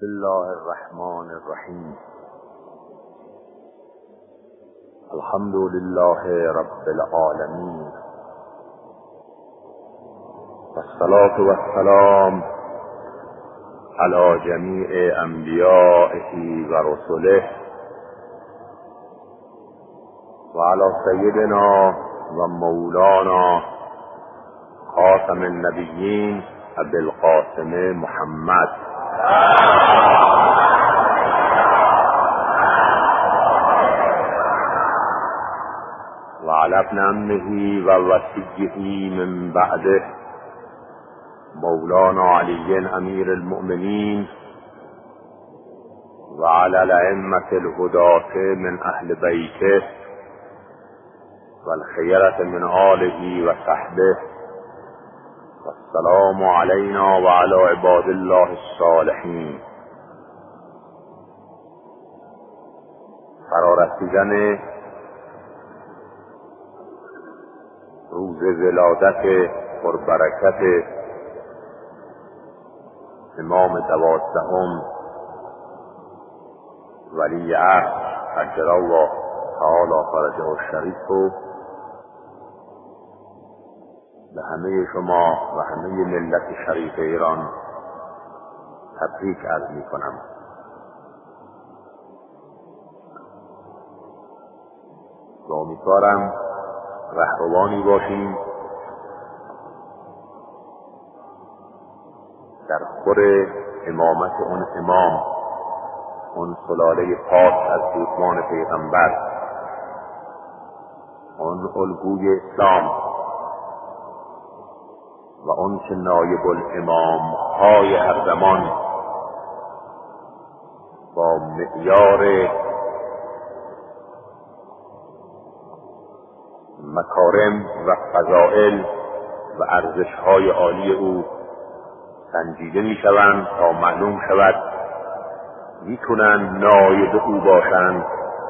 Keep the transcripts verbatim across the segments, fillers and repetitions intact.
بسم الله الرحمن الرحیم. الحمد لله رب العالمین، والصلاة والسلام على جمیع انبیائه و رسله و علی سیدنا و مولانا خاتم النبیین ابی القاسم محمد و علی ابن عمه و وصیه من بعده مولانا علی امیر المؤمنین و علی الائمة الهداة من اهل بیته و الخیرة من آله و صحبه. السلام علینا و علی عباد الله الصالحین. فرارسیدن روز ولادت پربرکت امام دوازدهم ولی عهد عجل الله تعالی فرجه الشریف و به همه شما و همه ملت شریف ایران تبریک عرض می کنم. و امیدوارم رهروانی باشیم در خور امامت اون امام، اون سلاله پاک از دودمان پیغمبر، اون الگوی اسلام و اون که نایب الامام های هر زمان با معیار مکارم و فضائل و ارزش های عالی او سنجیده می شوند تا معلوم شود میتونن نایب او باشند.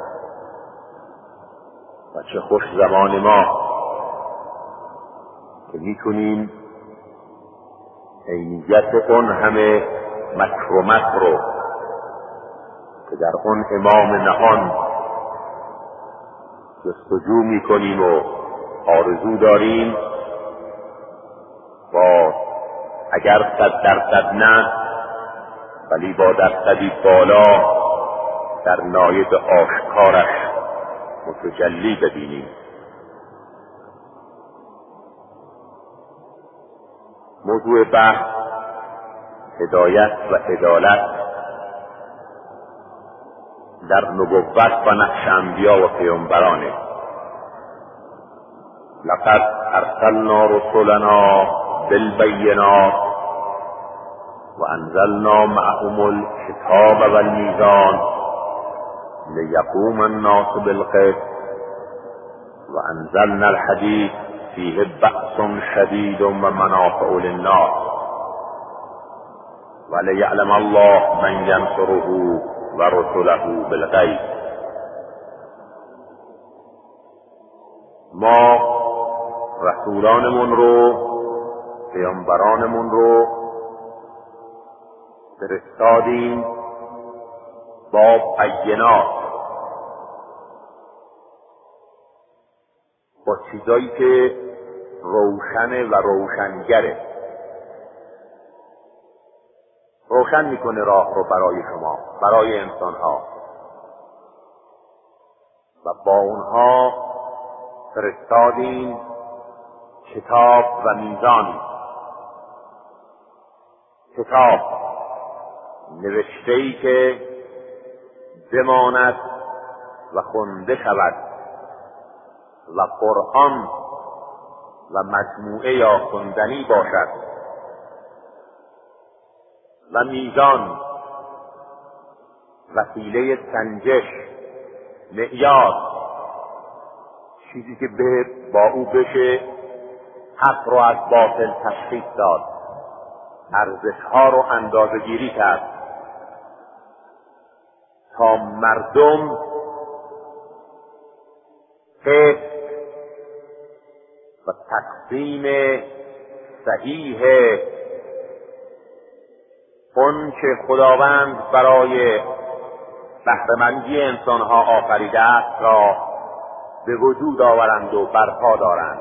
و چه خوش زمان ما که میتونیم عینیت اون همه مکر و مکر رو که در اون امام نهان جستجو میکنیم و آرزو داریم با اگر صد درصد نه ولی با درصدی بالا در نایب آشکارش متجلی ببینیم. موضوع بحث هدایت و عدالت در نبوت و نقش انبیا و پیامبرانه. لقد ارسلنا رسلنا بالبینات و انزلنا معهم الکتاب والمیزان لیقوم الناس بالقسط و انزلنا الحدید فیه بأس شدید و منافع للناس و لیعلم الله من ینصره و رسله بالغیب. ما رسولانمون رو، پیامبرانمون رو فرستادیم با بینات، با چیزایی که روشنه و روشنگره، روشن میکنه راه رو برای شما، برای انسان ها، و با اونها فرستادیم کتاب و میزان. کتاب نوشته‌ای که بماند و خونده شود، و قرآن و مجموعه یا خوندنی باشد، و میزان وسیله سنجش، معیار، چیزی که به با او بشه حق رو از باطل تشخیص داد، ارزش‌ها رو اندازه‌گیری کرد تا مردم قسط و تقسیم صحیح اون که خداوند برای بهره‌مندی انسانها آفریده است را به وجود آورند و برپا دارند.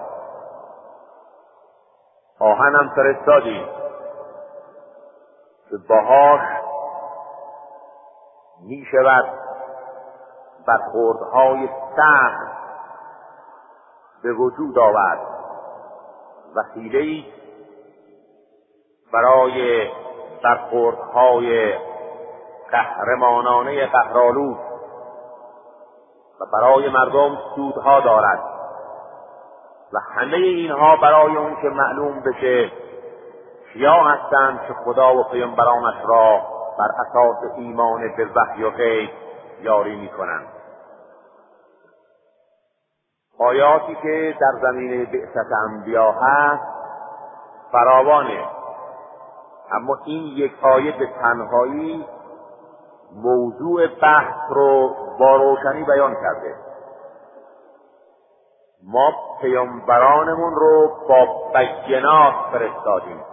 آهنم فرستادیم که باهاش می شود برخوردهای سخت به وجود آورد، وسیله‌ای برای برخوردهای قهرمانانه قهرآلود و برای مردم سودها دارد و همه اینها برای اون که معلوم بشه کیا هستند که خدا و پیامبرانش را بر اساس ایمان به وحی و غیب یاری می‌کنند. آیاتی که در زمینه بعثت انبیا هست فراوانه، اما این یک آیه به تنهایی موضوع بحث رو با روشنی بیان کرده. ما پیامبرانمون رو با بینات فرستادیم.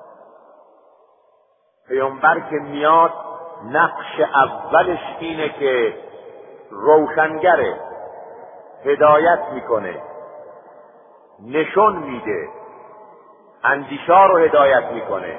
پیامبر که میاد نقش اولش اینه که روشنگره، هدایت میکنه، نشون میده، اندیشا رو هدایت میکنه،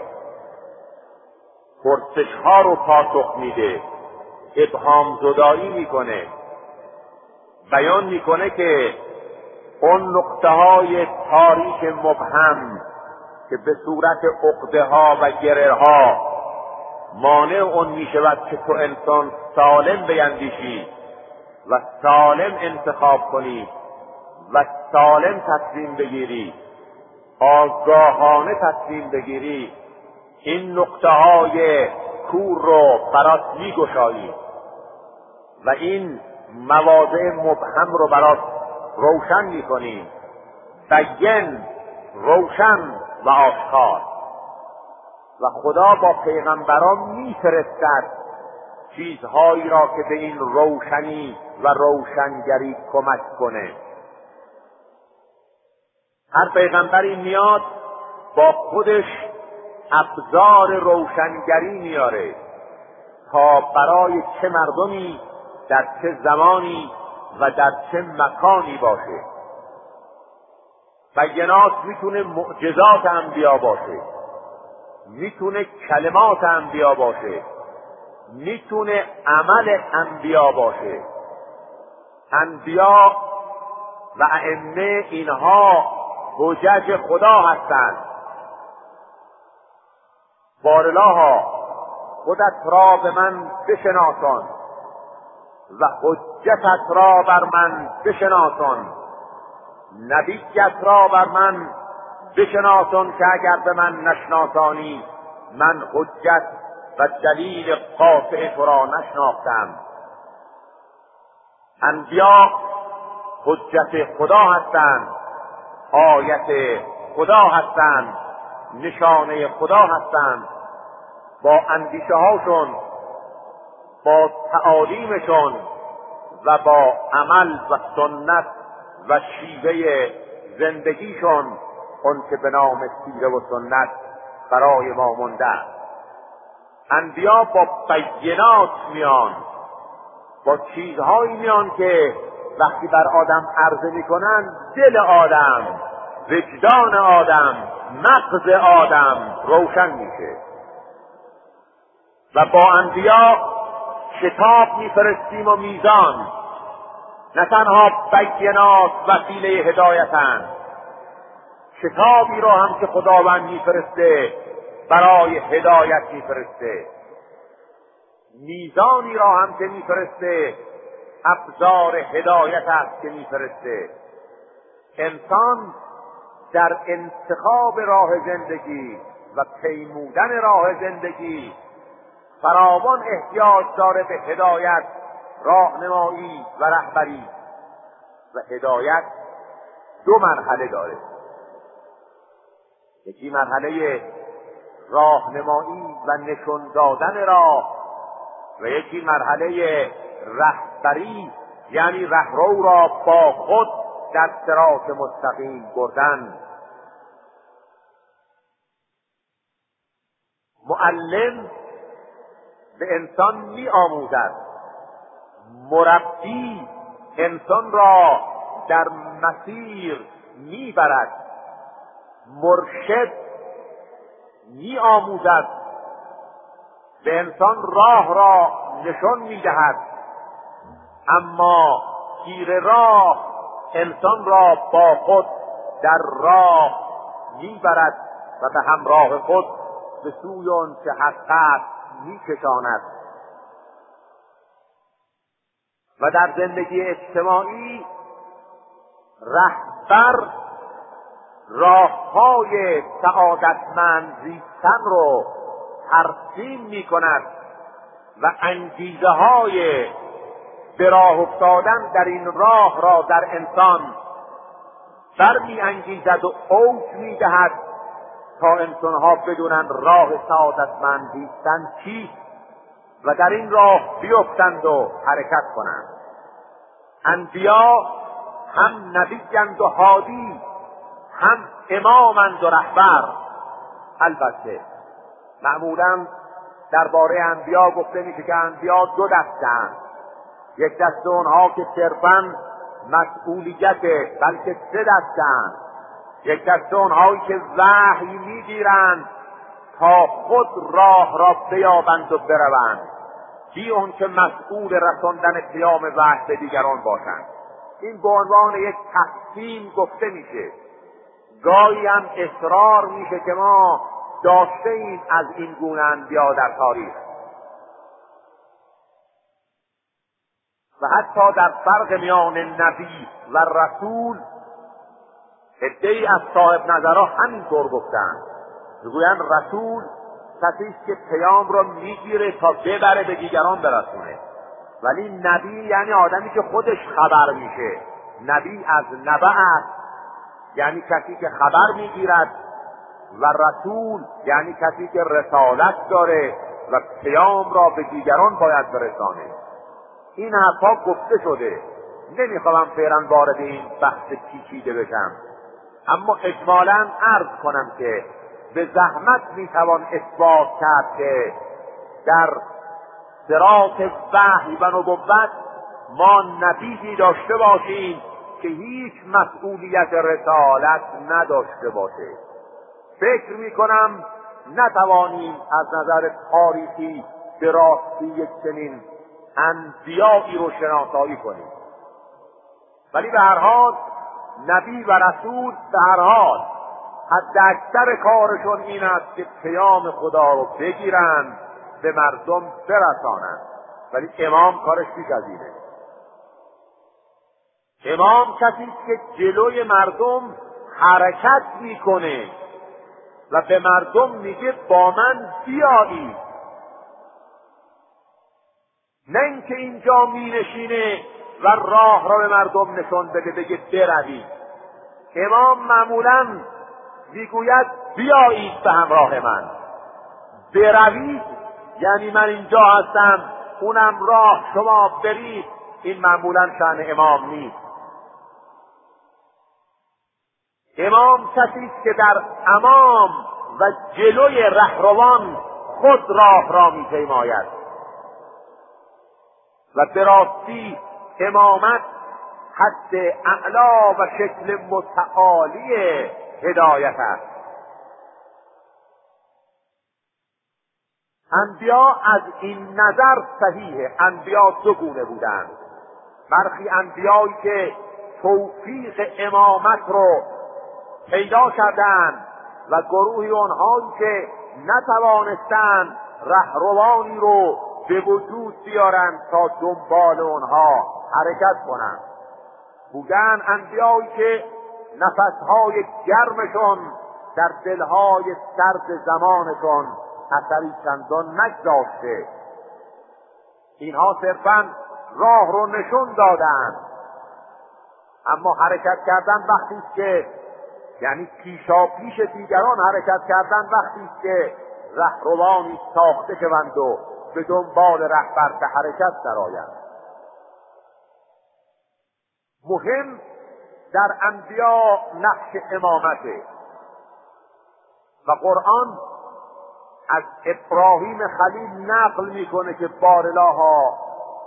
پرسشها رو پاسخ میده، ابهام زدایی میکنه، بیان میکنه که اون نقطه های تاریک مبهم که به صورت عقده ها و گره ها مانع اون میشود که تو انسان سالم بیندیشی و سالم انتخاب کنی و سالم تصمیم بگیری، آگاهانه تصمیم بگیری، این نقطه های کور رو برات میگشایی و این مواضع مبهم رو برات روشن میکنی، بین، روشن و آشکار. و خدا با پیغمبران میفرستد چیزهایی را که به این روشنی و روشنگری کمک کنه. هر پیغمبری میاد با خودش ابزار روشنگری میاره تا برای چه مردمی در چه زمانی و در چه مکانی باشه. بینات میتونه معجزات انبیا باشه، میتونه کلمات انبیا باشه، میتونه عمل انبیا باشه. انبیا و ائمه اینها حجج خدا هستند. بارالها خودت را به من بشناسان و حجتت را بر من بشناسان، نبیت را بر من بشناسان که اگر به من نشناسانی من حجت و دلیل قاطع تو را نشناختم. انبیا حجت خدا هستند، آیت خدا هستند، نشانه خدا هستند. با اندیشه هاشون، با تعالیمشون و با عمل و سنت و شیوه زندگیشون اون که به نام سیره و سنت برای ما مونده. انبیا با بینات میان، با چیزهایی میان که وقتی بر آدم عرضه میکنن دل آدم، وجدان آدم، مغز آدم روشن میشه. و با انبیا کتاب میفرستیم و میزان، نه تنها بینات وسیله هدایتند، کتابی را هم که خداوند میفرسته برای هدایت میفرسته، میزانی را هم که میفرسته ابزار هدایت است که میفرسته. انسان در انتخاب راه زندگی و پیمودن راه زندگی فراوان احتیاج داره به هدایت، راهنمایی و رهبری. و هدایت دو مرحله داره، یکی مرحله راهنمایی و نشون دادن راه و یکی مرحله رهبری، یعنی رهرو را با خود در صراط مستقیم بردن. معلم به انسان می آموزد. مربی انسان را در مسیر می برد. مرشد می آموزد، به انسان راه را نشان می دهد. اما تیر راه انسان را با خود در راه می برد و به همراه خود به سوی آن که حق است می کشاند. و در زندگی اجتماعی رهبر راههای سعادتمند زیستن رو ترسیم می کند و انگیزه های به راه افتادن در این راه را در انسان برمی انگیزد و اوج می دهد تا انسانها بدونند راه سعادتمند زیستن چیست و در این راه بیفتند و حرکت کنند. انبیا هم نبیند و هادی، هم امامند و رهبر. البته معمولا درباره انبیا گفته میشه که انبیا دو دستند، یک دسته اونها که صرفاً مسئولیت، بلکه سه دستند. یک دسته اونهایی که وحی میگیرند تا خود راه را بیابند و بروند، بی اون که مسئول رساندن پیام وحی به دیگران باشند. این به عنوان یک تقسیم گفته میشه. گاهی هم اصرار میشه که ما داشته ایم از این گونه انبیا در تاریخ و حتی در فرق میان نبی و رسول عده‌ای از صاحب نظرها همینطور گفتند. میگویند رسول کسی است که پیام را میگیره تا ببره به دیگران برسونه، ولی نبی یعنی آدمی که خودش خبر میشه. نبی از نبع است، یعنی کسی که خبر میگیرد، و رسول یعنی کسی که رسالت داره و پیام را به دیگران باید برسانه. این حرفا گفته شده، نمیخوام فعلا وارد این بحث پیچیده بشم، اما اجمالاً عرض کنم که به زحمت میتوان اثبات کرد که در صراط وحی و نبوت ما نبیی داشته باشیم که هیچ مسئولیت رسالت نداشته باشه. فکر میکنم نتوانیم از نظر تاریخی به راستی یک چنین انبیایی رو شناسایی کنیم، ولی به هر حال نبی و رسول به هر حال حد اکثر کارشون این است که پیام خدا رو بگیرن به مردم برسانن، ولی امام کارش بیش از اینه. امام کسی است که جلوی مردم حرکت میکنه و به مردم میگه با من بیایید، نه اینکه اینجا مینشینه و راه را به مردم نشون بده بگه بروید. امام معمولاً میگوید بیایید به همراه من. بروید یعنی من اینجا هستم، اونم راه، شما برید. این معمولاً شأن امام نیست. امام کسی است که در امام و جلوی رهروان خود راه را میپیماید و به راستی امامت حد اعلا و شکل متعالی هدایت است. انبیا از این نظر صحیحه. انبیا دو گونه بودند. برخی انبیایی که توفیق امامت رو پیدا کردند و گروهی آنهایی که نتوانستند رهروانی رو به وجود بیارند تا دنبال آنها حرکت کنند. بودن انبیایی که نفسهای گرمشون در دلهای سرد زمانشون اثری چندان نگذاشته. اینها صرفاً راه رو نشون دادند، اما حرکت کردن وقتی است که یعنی پیشا پیش دیگران حرکت کردن وقتی است که رهروانی ساخته شوند و به دنبال رهبر به حرکت درآیند. مهم در انبیا نقش امامته و قرآن از ابراهیم خلیل نقل میکنه که بارالها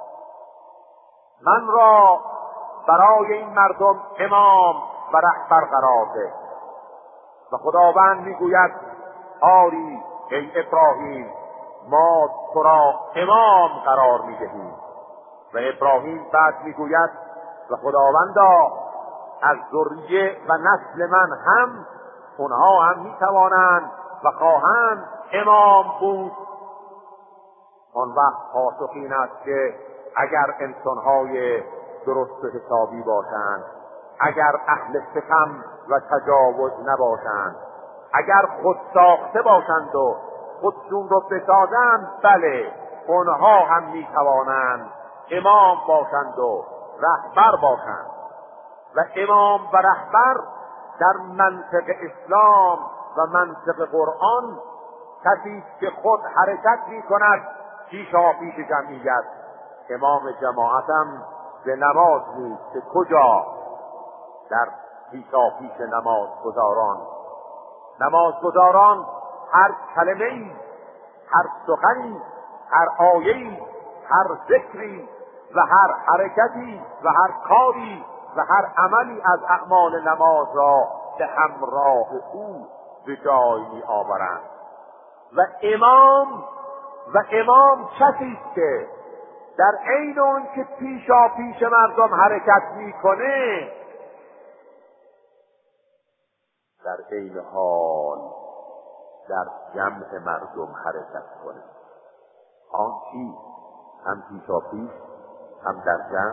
من را برای این مردم امام و رهبر قرار ده. و خداوند میگوید آری ای ابراهیم ما تو را امام قرار میدهیم. و ابراهیم بعد میگوید و خداوندا از ذریه و نسل من هم اونها هم میتوانند و خواهند امام بود. آن وقت پاسخ این است که اگر انسانهای درست و حسابی باشند، اگر اهل ستم و تجاوز نباشند، اگر خود ساخته باشند و خودشون رو بسازند، بله اونها هم میتوانند امام باشند و رهبر باشند. و امام و رهبر در منطق اسلام و منطق قرآن کسی که خود حرکت می کند پیشا پیش جمعیت. امام جماعتم به نماز نیست که کجا در پیشا پیش نماز گزاران نماز گزاران هر کلمه‌ای، هر سخنی، هر آیه‌ای، هر ذکری و هر حرکتی و هر کاری و هر عملی از اعمال نماز را به همراه او به جای می آورند. و امام و امام کسی است که در عین اون که پیشا پیش مردم حرکت میکنه، در عین حال در جمع مردم حرکت کنه. آن چی؟ هم پیشا پیش هم در جمع.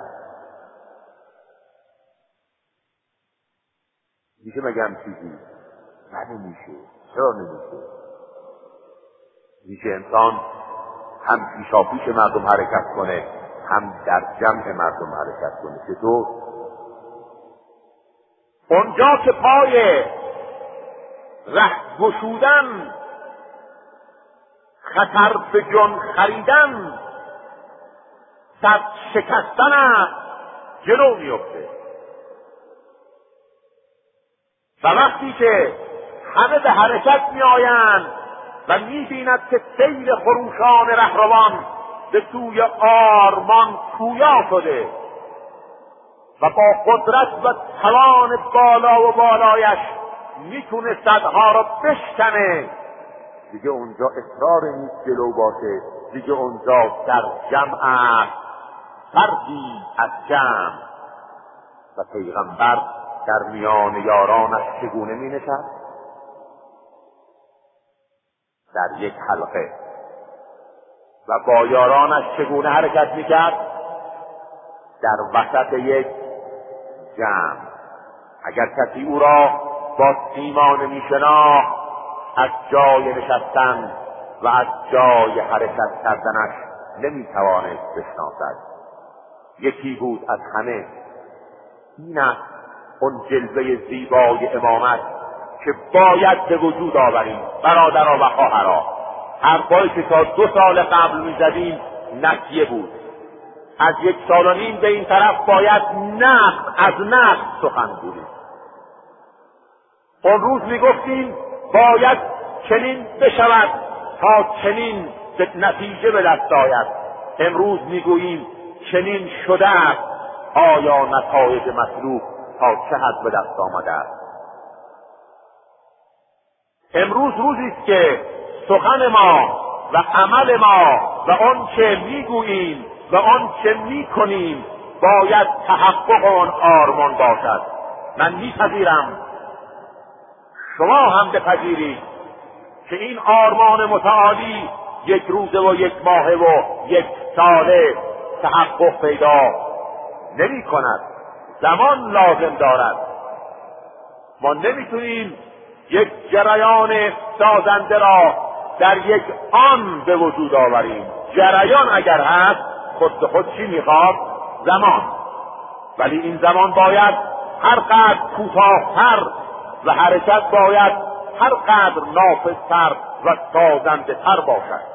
میشه مگم چیزی؟ نه نمیشه. چرا نمیشه؟ میشه انسان هم پیشا پیش مردم حرکت کنه هم در جمع مردم حرکت کنه. چطور؟ اونجا که پای ره گشودن، خطر به جان خریدن، سر شکستن است، جلو میفته. و وقتی که همه به حرکت می آیند و می بیند که سیل خروشان رهروان به سوی آرمان پویا شده و با قدرت و توان بالا و بالایش میتونه صدها را بشکنه، دیگه اونجا اصرار نیست جلو باشه، دیگه اونجا در جمع است، فردی از جمع. و پیغمبر در میان یارانش چگونه می نشست؟ در یک حلقه. و با یارانش چگونه حرکت می کرد؟ در وسط یک جمع. اگر کسی او را با سیمان می شناخت، از جای نشستن و از جای حرکت کردنش نمی توانست بشناسد. یکی بود از همه. این است اون جلوه زیبای امامت که باید به وجود آوریم برادرها و خواهرها. حرفایی که تا دو سال قبل میزدیم نسیه بود. از یک سال و نیم به این طرف باید نقد از نقد سخن گوییم. اون روز میگفتیم باید چنین بشود تا چنین به نتیجه به دست آید. امروز میگوییم چنین شده است، آیا نتایج مطلوب تا چه حد به دست آمده است؟ امروز روزی است که سخن ما و عمل ما و آن چه میگوییم و آن چه میکنیم باید تحقق آن آرمان باشد. من میپذیرم، شما هم بپذیرید که این آرمان متعالی یک روزه و یک ماهه و یک ساله تحقق پیدا نمی کند. زمان لازم دارد. ما نمیتونیم یک جریان سازنده را در یک آن به وجود آوریم. جریان اگر هست خود به خود چی میخواد؟ زمان. ولی این زمان باید هر قدر کوتاه‌تر و حرکت باید هر قدر نافذتر و سازنده تر باشد.